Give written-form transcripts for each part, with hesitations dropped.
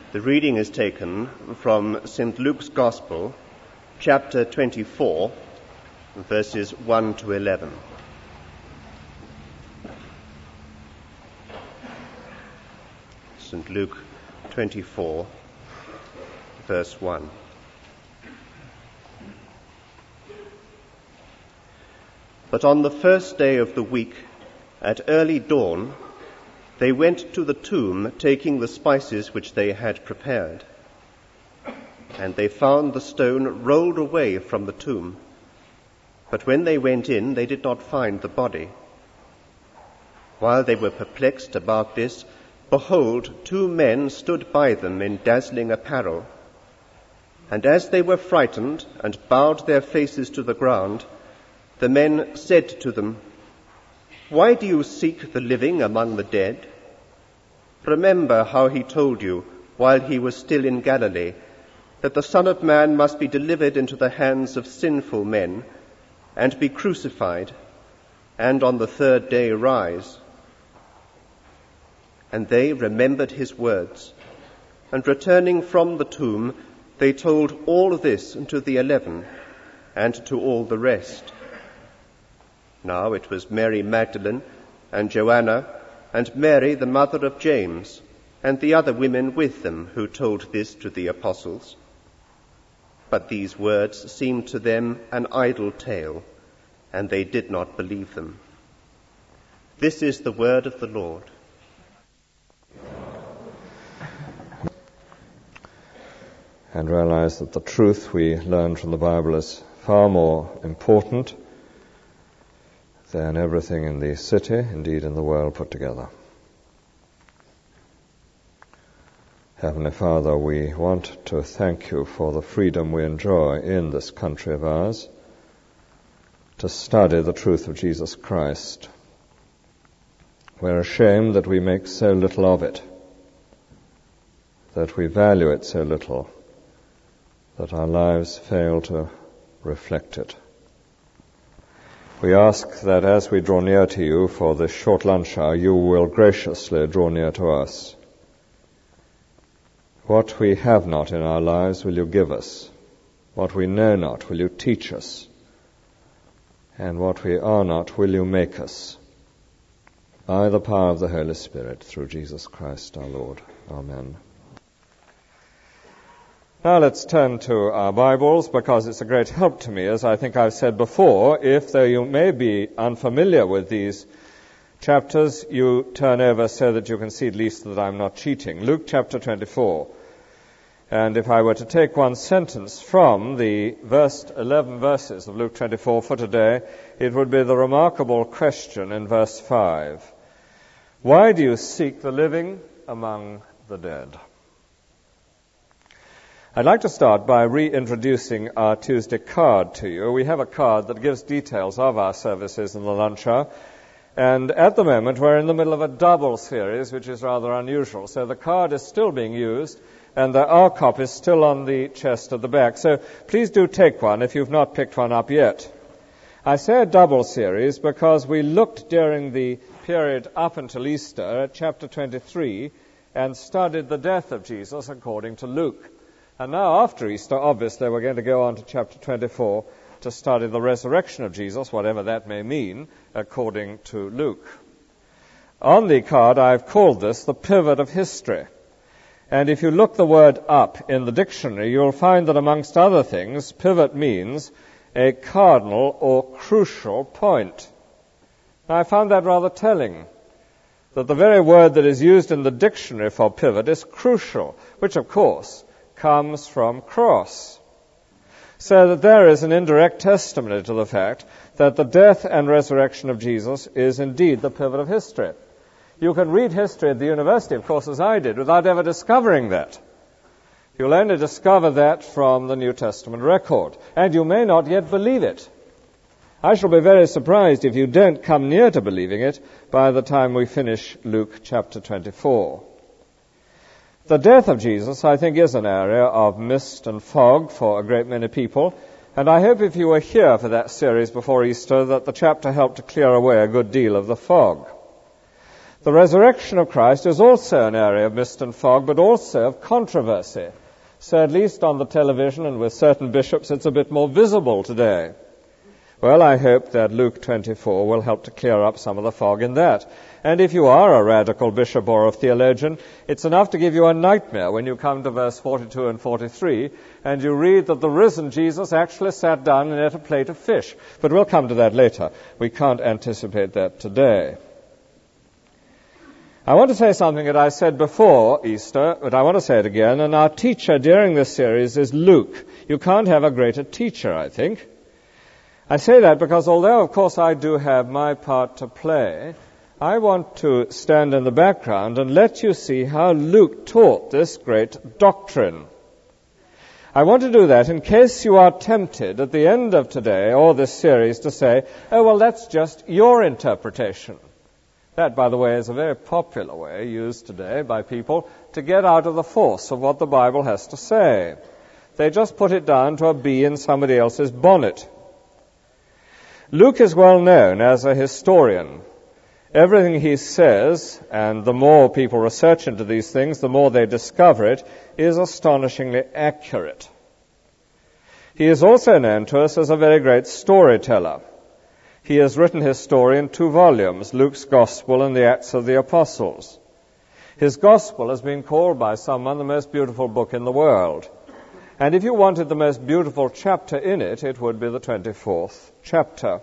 The reading is taken from St. Luke's Gospel, chapter 24, verses 1 to 11. St. Luke 24, verse 1. But on the first day of the week, at early dawn, they went to the tomb, taking the spices which they had prepared. And they found the stone rolled away from the tomb. But when they went in, they did not find the body. While they were perplexed about this, behold, two men stood by them in dazzling apparel. And as they were frightened and bowed their faces to the ground, the men said to them, "Why do you seek the living among the dead? Remember how he told you, while he was still in Galilee, that the Son of Man must be delivered into the hands of sinful men, and be crucified, and on the third day rise." And they remembered his words, and returning from the tomb, they told all this to the 11, and to all the rest. Now it was Mary Magdalene, and Joanna, and Mary the mother of James, and the other women with them who told this to the apostles. But these words seemed to them an idle tale, and they did not believe them. This is the word of the Lord. And realize that the truth we learn from the Bible is far more important than everything in the city, indeed in the world put together. Heavenly Father, we want to thank you for the freedom we enjoy in this country of ours to study the truth of Jesus Christ. We're ashamed that we make so little of it, that we value it so little, that our lives fail to reflect it. We ask that as we draw near to you for this short lunch hour, you will graciously draw near to us. What we have not in our lives will you give us. What we know not will you teach us. And what we are not will you make us. By the power of the Holy Spirit, through Jesus Christ our Lord. Amen. Now let's turn to our Bibles, because it's a great help to me, as I think I've said before, if, though you may be unfamiliar with these chapters, you turn over so that you can see at least that I'm not cheating. Luke chapter 24. And if I were to take one sentence from the 11 verses of Luke 24 for today, it would be the remarkable question in verse 5. Why do you seek the living among the dead? I'd like to start by reintroducing our Tuesday card to you. We have a card that gives details of our services in the lunch hour. And at the moment, we're in the middle of a double series, which is rather unusual. So the card is still being used, and there are copies still on the chest at the back. So please do take one if you've not picked one up yet. I say a double series because we looked during the period up until Easter at chapter 23 and studied the death of Jesus according to Luke. And now, after Easter, obviously, we're going to go on to chapter 24 to study the resurrection of Jesus, whatever that may mean, according to Luke. On the card, I've called this the pivot of history. And if you look the word up in the dictionary, you'll find that, amongst other things, pivot means a cardinal or crucial point. Now, I found that rather telling, that the very word that is used in the dictionary for pivot is crucial, which, of course, comes from cross. So that there is an indirect testimony to the fact that the death and resurrection of Jesus is indeed the pivot of history. You can read history at the university, of course, as I did, without ever discovering that. You'll only discover that from the New Testament record, and you may not yet believe it. I shall be very surprised if you don't come near to believing it by the time we finish Luke chapter 24. The death of Jesus, I think, is an area of mist and fog for a great many people, and I hope if you were here for that series before Easter that the chapter helped to clear away a good deal of the fog. The resurrection of Christ is also an area of mist and fog, but also of controversy. So at least on the television and with certain bishops, it's a bit more visible today. Well, I hope that Luke 24 will help to clear up some of the fog in that. And if you are a radical bishop or a theologian, it's enough to give you a nightmare when you come to verse 42 and 43, and you read that the risen Jesus actually sat down and ate a plate of fish. But we'll come to that later. We can't anticipate that today. I want to say something that I said before Easter, but I want to say it again, and our teacher during this series is Luke. You can't have a greater teacher, I think. I say that because although, of course, I do have my part to play, I want to stand in the background and let you see how Luke taught this great doctrine. I want to do that in case you are tempted at the end of today or this series to say, oh, well, that's just your interpretation. That, by the way, is a very popular way used today by people to get out of the force of what the Bible has to say. They just put it down to a bee in somebody else's bonnet. Luke is well known as a historian. Everything he says, and the more people research into these things, the more they discover it, is astonishingly accurate. He is also known to us as a very great storyteller. He has written his story in 2 volumes, Luke's Gospel and the Acts of the Apostles. His Gospel has been called by someone the most beautiful book in the world. And if you wanted the most beautiful chapter in it, it would be the 24th chapter.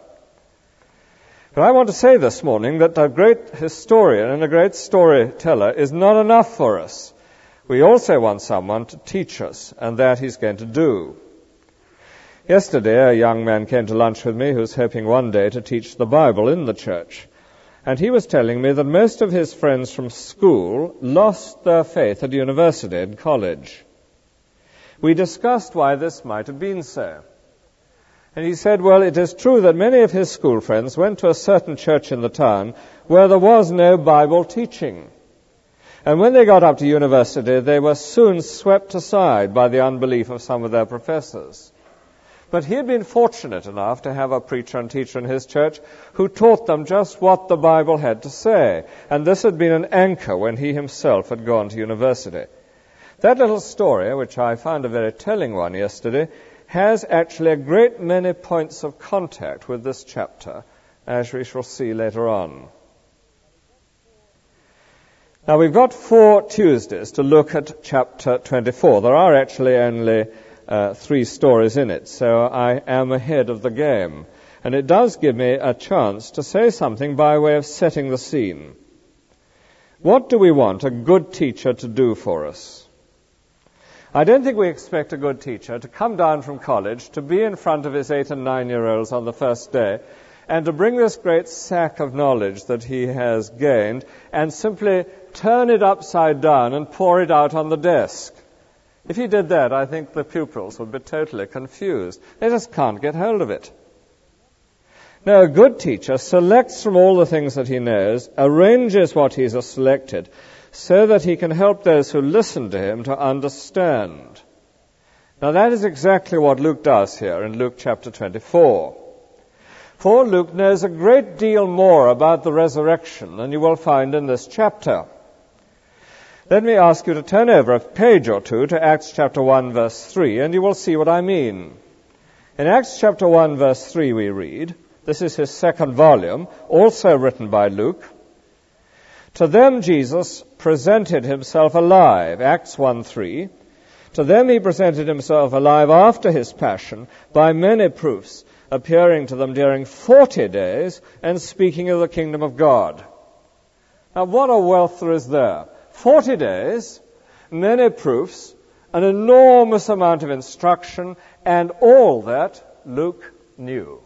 But I want to say this morning that a great historian and a great storyteller is not enough for us. We also want someone to teach us, and that he's going to do. Yesterday, a young man came to lunch with me who's hoping one day to teach the Bible in the church. And he was telling me that most of his friends from school lost their faith at university and college. We discussed why this might have been so. And he said, well, it is true that many of his school friends went to a certain church in the town where there was no Bible teaching. And when they got up to university, they were soon swept aside by the unbelief of some of their professors. But he had been fortunate enough to have a preacher and teacher in his church who taught them just what the Bible had to say. And this had been an anchor when he himself had gone to university. That little story, which I found a very telling one yesterday, has actually a great many points of contact with this chapter, as we shall see later on. Now, we've got 4 Tuesdays to look at chapter 24. There are actually only 3 stories in it, so I am ahead of the game. And it does give me a chance to say something by way of setting the scene. What do we want a good teacher to do for us? I don't think we expect a good teacher to come down from college, to be in front of his 8- and 9-year-olds on the first day, and to bring this great sack of knowledge that he has gained and simply turn it upside down and pour it out on the desk. If he did that, I think the pupils would be totally confused. They just can't get hold of it. Now, a good teacher selects from all the things that he knows, arranges what he has selected, so that he can help those who listen to him to understand. Now, that is exactly what Luke does here in Luke chapter 24. For Luke knows a great deal more about the resurrection than you will find in this chapter. Let me ask you to turn over a page or two to Acts chapter 1, verse 3, and you will see what I mean. In Acts chapter 1, verse 3, we read, this is his 2nd volume, also written by Luke, to them Jesus presented himself alive, Acts 1:3. To them he presented himself alive after his passion by many proofs, appearing to them during 40 days and speaking of the kingdom of God. Now, what a wealth there is there. 40 days, many proofs, an enormous amount of instruction, and all that Luke knew.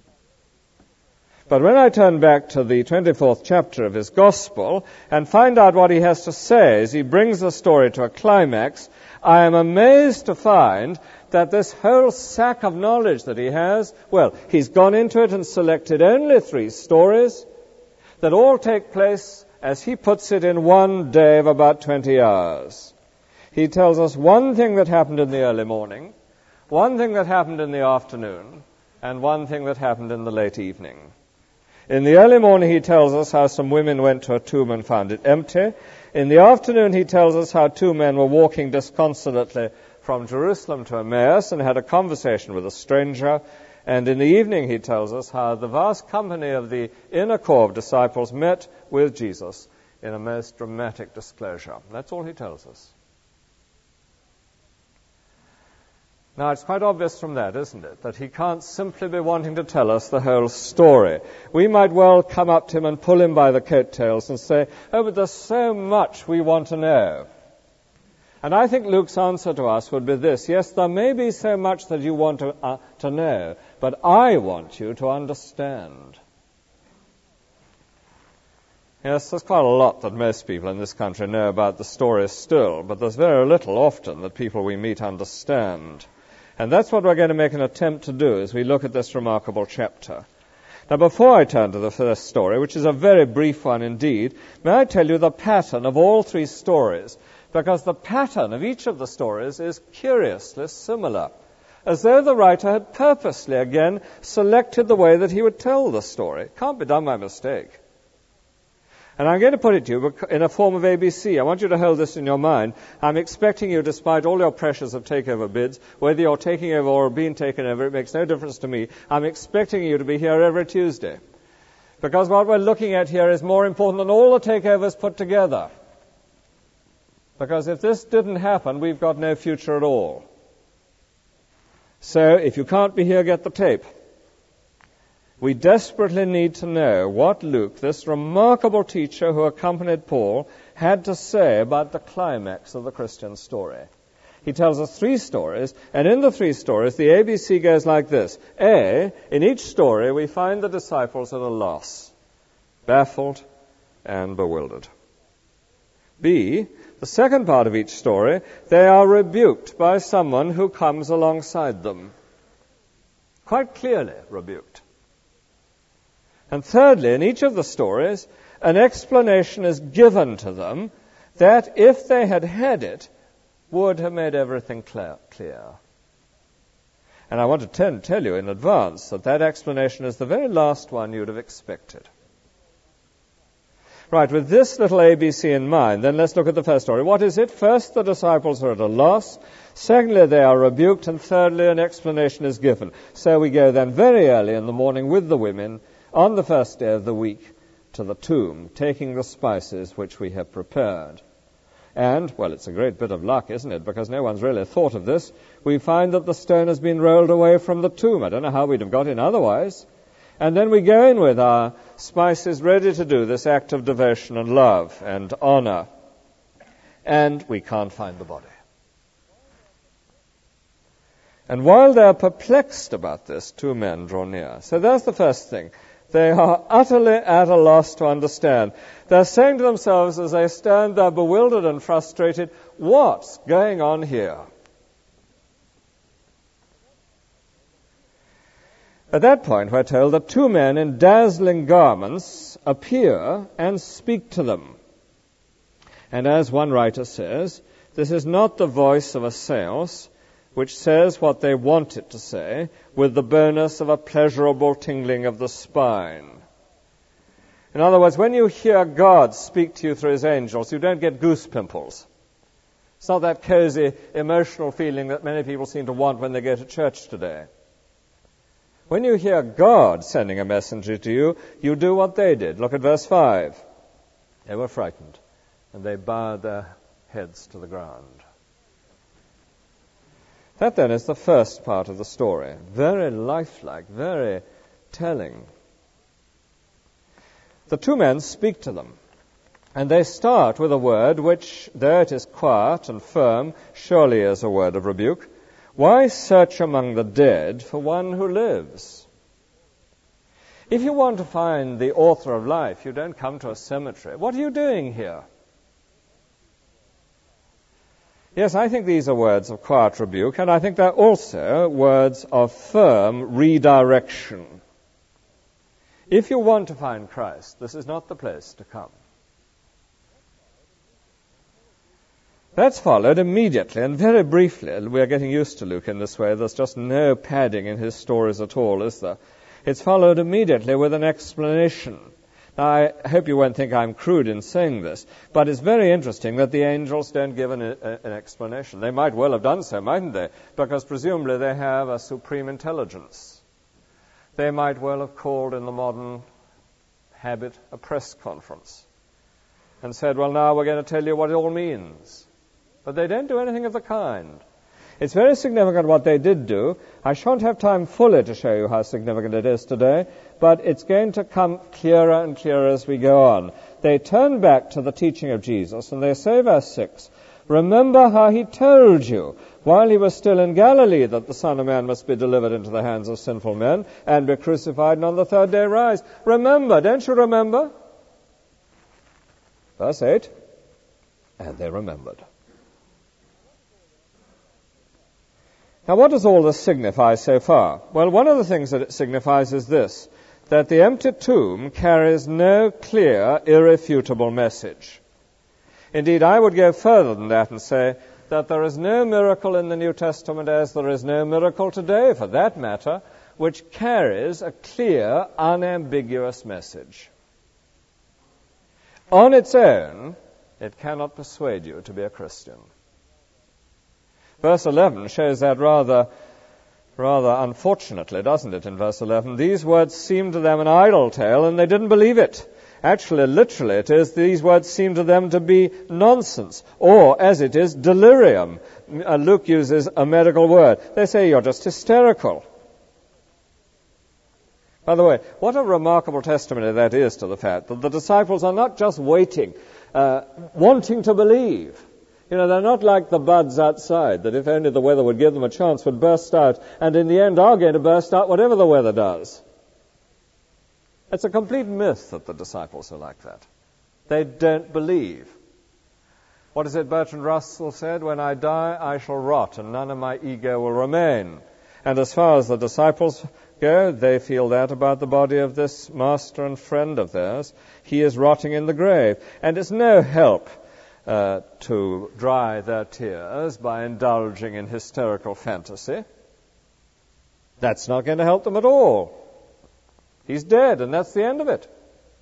But when I turn back to the 24th chapter of his Gospel and find out what he has to say as he brings the story to a climax, I am amazed to find that this whole sack of knowledge that he has, well, he's gone into it and selected only 3 stories that all take place, as he puts it, in one day of about 20 hours. He tells us one thing that happened in the early morning, one thing that happened in the afternoon, and one thing that happened in the late evening. In the early morning, he tells us how some women went to a tomb and found it empty. In the afternoon, he tells us how two men were walking disconsolately from Jerusalem to Emmaus and had a conversation with a stranger. And in the evening, he tells us how the vast company of the inner core of disciples met with Jesus in a most dramatic disclosure. That's all he tells us. Now, it's quite obvious from that, isn't it, that he can't simply be wanting to tell us the whole story. We might well come up to him and pull him by the coattails and say, oh, but there's so much we want to know. And I think Luke's answer to us would be this: yes, there may be so much that you want to know, but I want you to understand. Yes, there's quite a lot that most people in this country know about the story still, but there's very little often that people we meet understand. And that's what we're going to make an attempt to do as we look at this remarkable chapter. Now, before I turn to the first story, which is a very brief one indeed, may I tell you the pattern of all three stories, because the pattern of each of the stories is curiously similar, as though the writer had purposely again selected the way that he would tell the story. It can't be done by mistake. And I'm going to put it to you in a form of ABC. I want you to hold this in your mind. I'm expecting you, despite all your pressures of takeover bids, whether you're taking over or being taken over, it makes no difference to me. I'm expecting you to be here every Tuesday. Because what we're looking at here is more important than all the takeovers put together. Because if this didn't happen, we've got no future at all. So if you can't be here, get the tape. We desperately need to know what Luke, this remarkable teacher who accompanied Paul, had to say about the climax of the Christian story. He tells us three stories, and in the three stories, the ABC goes like this. A, in each story, we find the disciples at a loss, baffled and bewildered. B, the second part of each story, they are rebuked by someone who comes alongside them. Quite clearly rebuked. And thirdly, in each of the stories, an explanation is given to them that, if they had had it, would have made everything clear. And I want to tell you in advance that that explanation is the very last one you'd have expected. Right, with this little ABC in mind, then let's look at the first story. What is it? First, the disciples are at a loss. Secondly, they are rebuked. And thirdly, an explanation is given. So we go then very early in the morning with the women on the first day of the week to the tomb, taking the spices which we have prepared. And, well, it's a great bit of luck, isn't it? Because no one's really thought of this. We find that the stone has been rolled away from the tomb. I don't know how we'd have got in otherwise. And then we go in with our spices ready to do this act of devotion and love and honor. And we can't find the body. And while they're perplexed about this, two men draw near. So that's the first thing. They are utterly at a loss to understand. They're saying to themselves as they stand there bewildered and frustrated, what's going on here? At that point, we're told that two men in dazzling garments appear and speak to them. And as one writer says, this is not the voice of a seance, which says what they want it to say, with the bonus of a pleasurable tingling of the spine. In other words, when you hear God speak to you through his angels, you don't get goose pimples. It's not that cozy, emotional feeling that many people seem to want when they go to church today. When you hear God sending a messenger to you, you do what they did. Look at verse 5. They were frightened, and they bowed their heads to the ground. That then is the first part of the story. Very lifelike, very telling. The two men speak to them, and they start with a word which, though it is quiet and firm, surely is a word of rebuke. Why search among the dead for one who lives? If you want to find the author of life, you don't come to a cemetery. What are you doing here? Yes, I think these are words of quiet rebuke, and I think they're also words of firm redirection. If you want to find Christ, this is not the place to come. That's followed immediately and very briefly. We're getting used to Luke in this way. There's just no padding in his stories at all, is there? It's followed immediately with an explanation. Now, I hope you won't think I'm crude in saying this, but it's very interesting that the angels don't give an explanation. They might well have done so, mightn't they? Because presumably they have a supreme intelligence. They might well have called in the modern habit a press conference and said, well, now we're going to tell you what it all means. But they don't do anything of the kind. It's very significant what they did do. I shan't have time fully to show you how significant it is today, but it's going to come clearer and clearer as we go on. They turn back to the teaching of Jesus, and they say, verse 6, remember how he told you while he was still in Galilee that the Son of Man must be delivered into the hands of sinful men and be crucified and on the third day rise. Remember, don't you remember? Verse 8, and they remembered. Now, what does all this signify so far? Well, one of the things that it signifies is this, that the empty tomb carries no clear, irrefutable message. Indeed, I would go further than that and say that there is no miracle in the New Testament, as there is no miracle today, for that matter, which carries a clear, unambiguous message. On its own, it cannot persuade you to be a Christian. Verse 11 shows that rather unfortunately, doesn't it, in verse 11? These words seemed to them an idle tale, and they didn't believe it. Actually, literally, it is, these words seem to them to be nonsense, or, as it is, delirium. Luke uses a medical word. They say, you're just hysterical. By the way, what a remarkable testimony that is to the fact that the disciples are not just waiting, wanting to believe. You know, they're not like the buds outside, that if only the weather would give them a chance, would burst out, and in the end are going to burst out whatever the weather does. It's a complete myth that the disciples are like that. They don't believe. What is it Bertrand Russell said? When I die, I shall rot, and none of my ego will remain. And as far as the disciples go, they feel that about the body of this master and friend of theirs. He is rotting in the grave. And it's no help to dry their tears by indulging in hysterical fantasy. That's not going to help them at all. He's dead, and that's the end of it.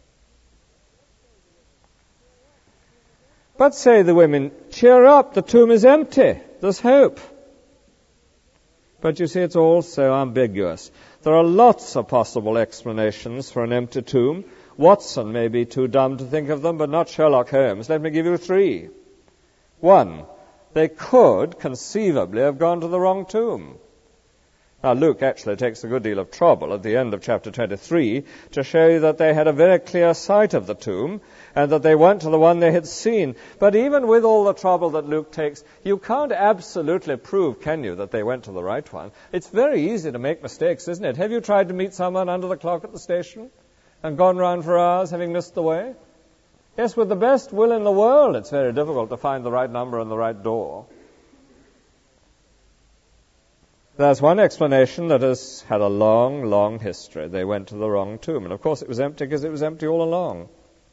But say the women, cheer up, the tomb is empty, there's hope. But you see, it's all so ambiguous. There are lots of possible explanations for an empty tomb. Watson may be too dumb to think of them, but not Sherlock Holmes. Let me give you 3. 1, they could conceivably have gone to the wrong tomb. Now, Luke actually takes a good deal of trouble at the end of chapter 23 to show you that they had a very clear sight of the tomb and that they went to the one they had seen. But even with all the trouble that Luke takes, you can't absolutely prove, can you, that they went to the right one? It's very easy to make mistakes, isn't it? Have you tried to meet someone under the clock at the station and gone round for hours having missed the way? Yes, with the best will in the world, it's very difficult to find the right number and the right door. There's one explanation that has had a long, long history. They went to the wrong tomb. And of course it was empty because it was empty all along.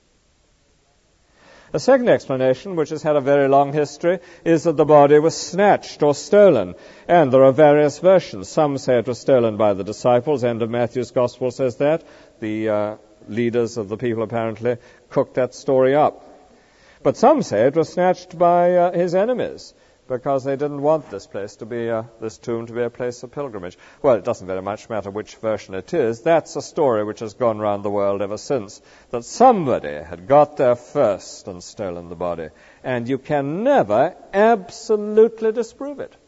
A second explanation, which has had a very long history, is that the body was snatched or stolen. And there are various versions. Some say it was stolen by the disciples. End of Matthew's Gospel says that. The leaders of the people apparently cooked that story up. But some say it was snatched by his enemies, because they didn't want this place to be this tomb to be a place of pilgrimage. Well, it doesn't very much matter which version it is. That's a story which has gone round the world ever since, that somebody had got there first and stolen the body. And you can never absolutely disprove it.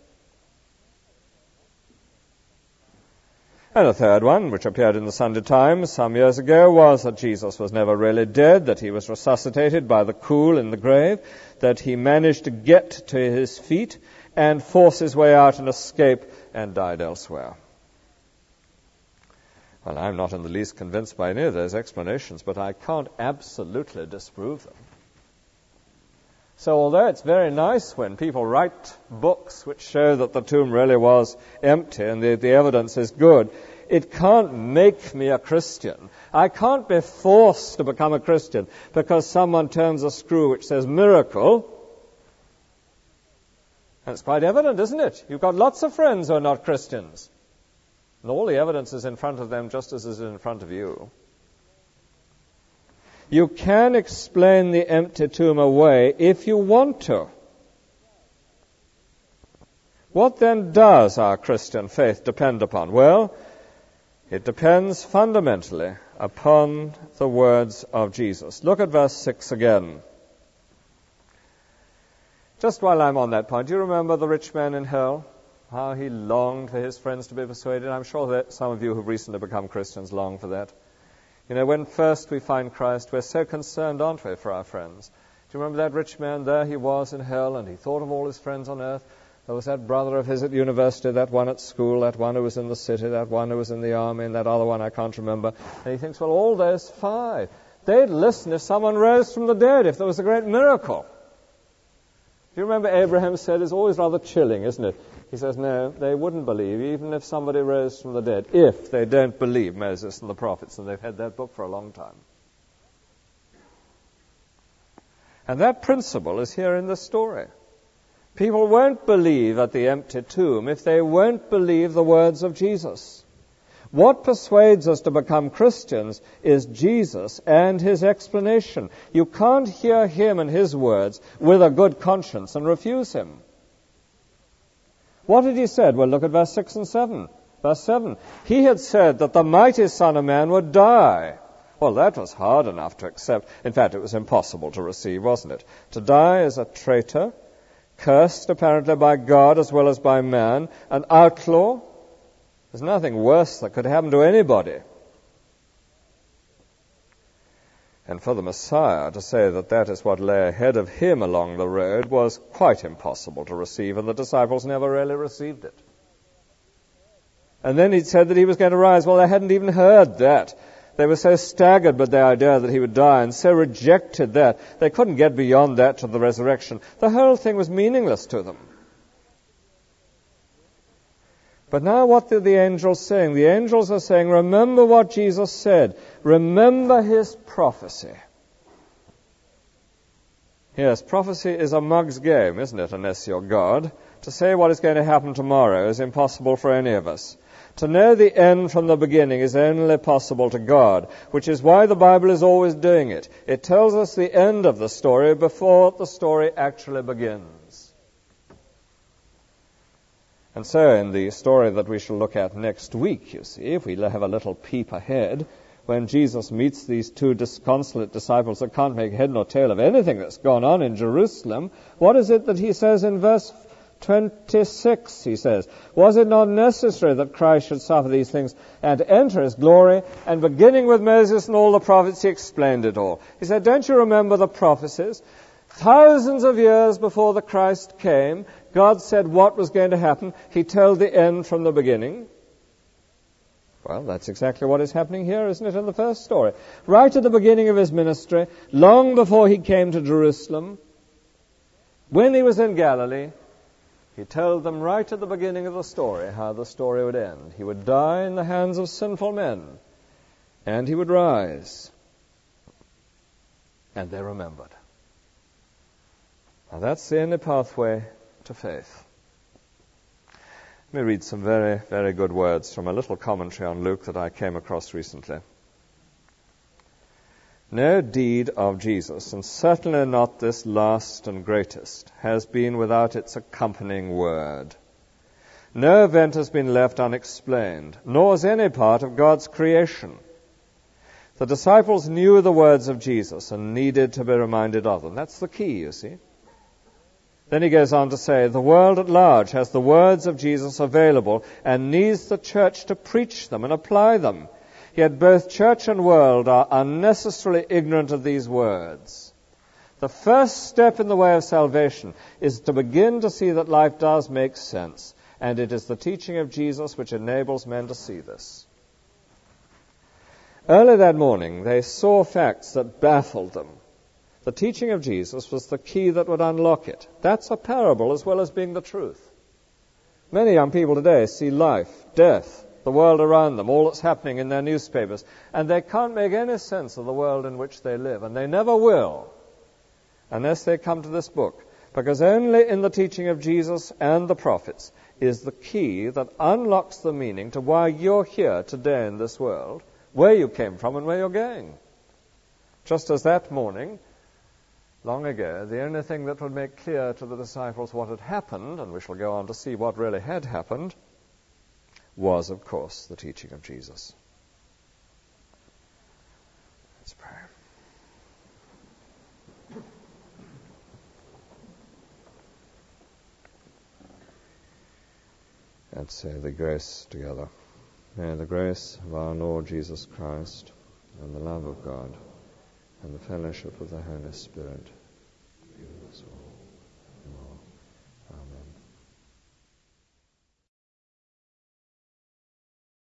And a third one, which appeared in the Sunday Times some years ago, was that Jesus was never really dead, that he was resuscitated by the cool in the grave, that he managed to get to his feet and force his way out and escape and died elsewhere. Well, I'm not in the least convinced by any of those explanations, but I can't absolutely disprove them. So although it's very nice when people write books which show that the tomb really was empty and the evidence is good, it can't make me a Christian. I can't be forced to become a Christian because someone turns a screw which says miracle. And it's quite evident, isn't it? You've got lots of friends who are not Christians. And all the evidence is in front of them just as is in front of you. You can explain the empty tomb away if you want to. What then does our Christian faith depend upon? Well, it depends fundamentally upon the words of Jesus. Look at verse 6 again. Just while I'm on that point, do you remember the rich man in hell? How he longed for his friends to be persuaded. I'm sure that some of you who've recently become Christians long for that. You know, when first we find Christ, we're so concerned, aren't we, for our friends? Do you remember that rich man? There he was in hell, and he thought of all his friends on earth. There was that brother of his at university, that one at school, that one who was in the city, that one who was in the army, and that other one I can't remember. And he thinks, well, all those 5, they'd listen if someone rose from the dead, if there was a great miracle. Do you remember Abraham said, it's always rather chilling, isn't it? He says, no, they wouldn't believe, even if somebody rose from the dead, if they don't believe Moses and the prophets, and they've had that book for a long time. And that principle is here in this story. People won't believe at the empty tomb if they won't believe the words of Jesus. What persuades us to become Christians is Jesus and his explanation. You can't hear him and his words with a good conscience and refuse him. What had he said? Well, look at verse 6 and 7. Verse 7. He had said that the mighty Son of Man would die. Well, that was hard enough to accept. In fact, it was impossible to receive, wasn't it? To die as a traitor, cursed apparently by God as well as by man, an outlaw. There's nothing worse that could happen to anybody. And for the Messiah to say that that is what lay ahead of him along the road was quite impossible to receive, and the disciples never really received it. And then he said that he was going to rise. Well, they hadn't even heard that. They were so staggered by the idea that he would die and so rejected that. They couldn't get beyond that to the resurrection. The whole thing was meaningless to them. But now what are the angels saying? The angels are saying, remember what Jesus said. Remember his prophecy. Yes, prophecy is a mug's game, isn't it, unless you're God? To say what is going to happen tomorrow is impossible for any of us. To know the end from the beginning is only possible to God, which is why the Bible is always doing it. It tells us the end of the story before the story actually begins. And so in the story that we shall look at next week, you see, if we have a little peep ahead, when Jesus meets these 2 disconsolate disciples that can't make head nor tail of anything that's gone on in Jerusalem, what is it that he says in verse 26? He says, was it not necessary that Christ should suffer these things and enter his glory? And beginning with Moses and all the prophets, he explained it all. He said, don't you remember the prophecies? Thousands of years before the Christ came, God said what was going to happen. He told the end from the beginning. Well, that's exactly what is happening here, isn't it, in the first story? Right at the beginning of his ministry, long before he came to Jerusalem, when he was in Galilee, he told them right at the beginning of the story how the story would end. He would die in the hands of sinful men, and he would rise. And they remembered. Now that's the only pathway to faith. Let me read some very, very good words from a little commentary on Luke that I came across recently. No deed of Jesus, and certainly not this last and greatest, has been without its accompanying word. No event has been left unexplained, nor is any part of God's creation. The disciples knew the words of Jesus and needed to be reminded of them. That's the key, you see. Then he goes on to say, the world at large has the words of Jesus available and needs the church to preach them and apply them. Yet both church and world are unnecessarily ignorant of these words. The first step in the way of salvation is to begin to see that life does make sense, and it is the teaching of Jesus which enables men to see this. Early that morning, they saw facts that baffled them. The teaching of Jesus was the key that would unlock it. That's a parable as well as being the truth. Many young people today see life, death, the world around them, all that's happening in their newspapers, and they can't make any sense of the world in which they live, and they never will unless they come to this book, because only in the teaching of Jesus and the prophets is the key that unlocks the meaning to why you're here today in this world, where you came from and where you're going. Just as that morning, long ago, the only thing that would make clear to the disciples what had happened, and we shall go on to see what really had happened, was, of course, the teaching of Jesus. Let's pray. Let's say the grace together. May the grace of our Lord Jesus Christ, and the love of God, and the fellowship of the Holy Spirit be with us all.